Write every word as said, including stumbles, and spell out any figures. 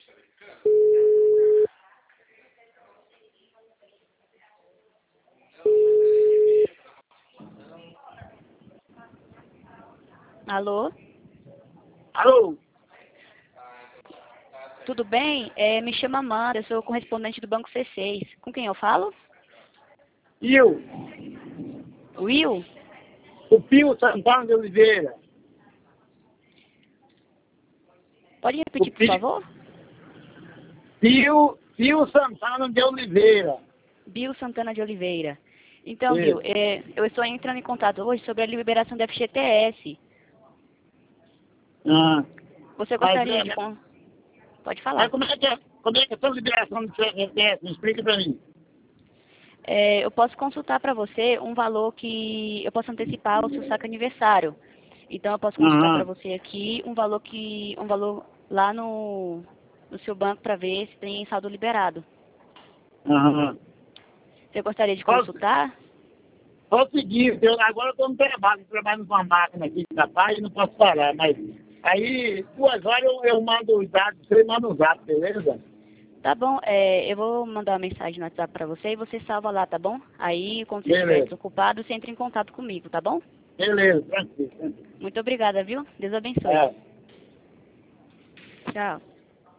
Alô? Alô? Tudo bem? É, me chamo Amanda, eu sou correspondente do Banco C seis. Com quem eu falo? Pio. Will? O Pio Santana de Oliveira. Pode O repetir, por Pio, favor? Pio, Pio Santana de Oliveira. Bill Santana de Oliveira. Então, Bill, Isso. é, eu estou entrando em contato hoje sobre a liberação do F G T S. Ah, Você mas, gostaria de... é, con- Pode mas falar. como é que é, como é que é essa liberação do C R S? Me explica pra mim. É, eu posso consultar para você um valor que... Eu posso antecipar o seu saque aniversário. Então, eu posso consultar para Aham, você aqui um valor que... Um valor lá no, no seu banco para ver se tem saldo liberado. aham. Você gostaria de Qual, consultar? qual o seguinte, eu, agora eu estou no trabalho, trabalho com uma máquina aqui de tapar e não posso parar, mas aí, duas horas eu, eu mando os dados, você manda os dados, beleza? Tá bom, é, eu vou mandar uma mensagem no WhatsApp pra você e você salva lá, tá bom? Aí, quando você estiver Beleza, desocupado, você entra em contato comigo, tá bom? beleza, tranquilo, tranquilo. Muito obrigada, viu? Deus abençoe. É. Tchau.